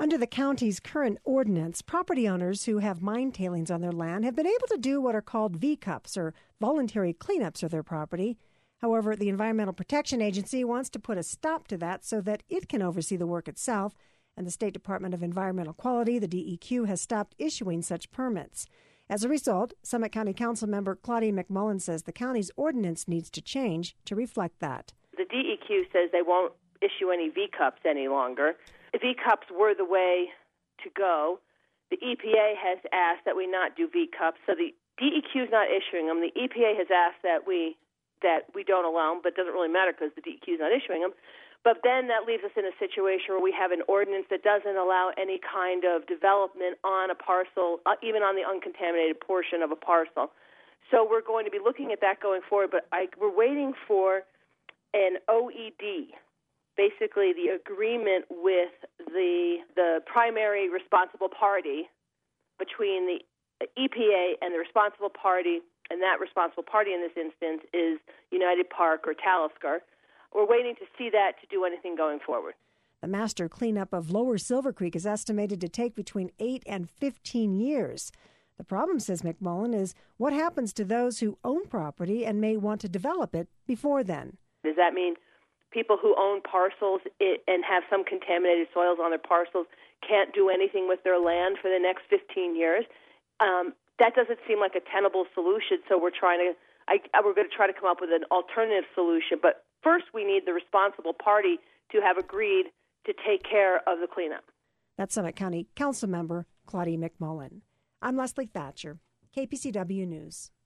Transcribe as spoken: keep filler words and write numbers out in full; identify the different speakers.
Speaker 1: Under the county's current ordinance, property owners who have mine tailings on their land have been able to do what are called V CUPs, or voluntary cleanups of their property. However, the Environmental Protection Agency wants to put a stop to that so that it can oversee the work itself, and the State Department of Environmental Quality, the D E Q, has stopped issuing such permits. As a result, Summit County Council member Claudia McMullen says the county's ordinance needs to change to reflect that.
Speaker 2: The D E Q says they won't issue any V CUPs any longer. V CUPs were the way to go. The E P A has asked that we not do V CUPs, so the D E Q is not issuing them. The E P A has asked that we that we don't allow them, but it doesn't really matter because the D E Q is not issuing them. But then that leaves us in a situation where we have an ordinance that doesn't allow any kind of development on a parcel, uh, even on the uncontaminated portion of a parcel. So we're going to be looking at that going forward, but I, we're waiting for an O E D, basically the agreement with the the primary responsible party between the E P A and the responsible party, and that responsible party in this instance is United Park or Talisker. We're waiting to see that to do anything going forward.
Speaker 1: The master cleanup of Lower Silver Creek is estimated to take between eight and fifteen years. The problem, says McMullen, is what happens to those who own property and may want to develop it before then.
Speaker 2: Does that mean people who own parcels and have some contaminated soils on their parcels can't do anything with their land for the next fifteen years? Um, that doesn't seem like a tenable solution, so we're trying to, I, we're going to try to come up with an alternative solution. But first, we need the responsible party to have agreed to take care of the cleanup.
Speaker 1: That's Summit County Council member Claudia McMullen. I'm Leslie Thatcher, K P C W News.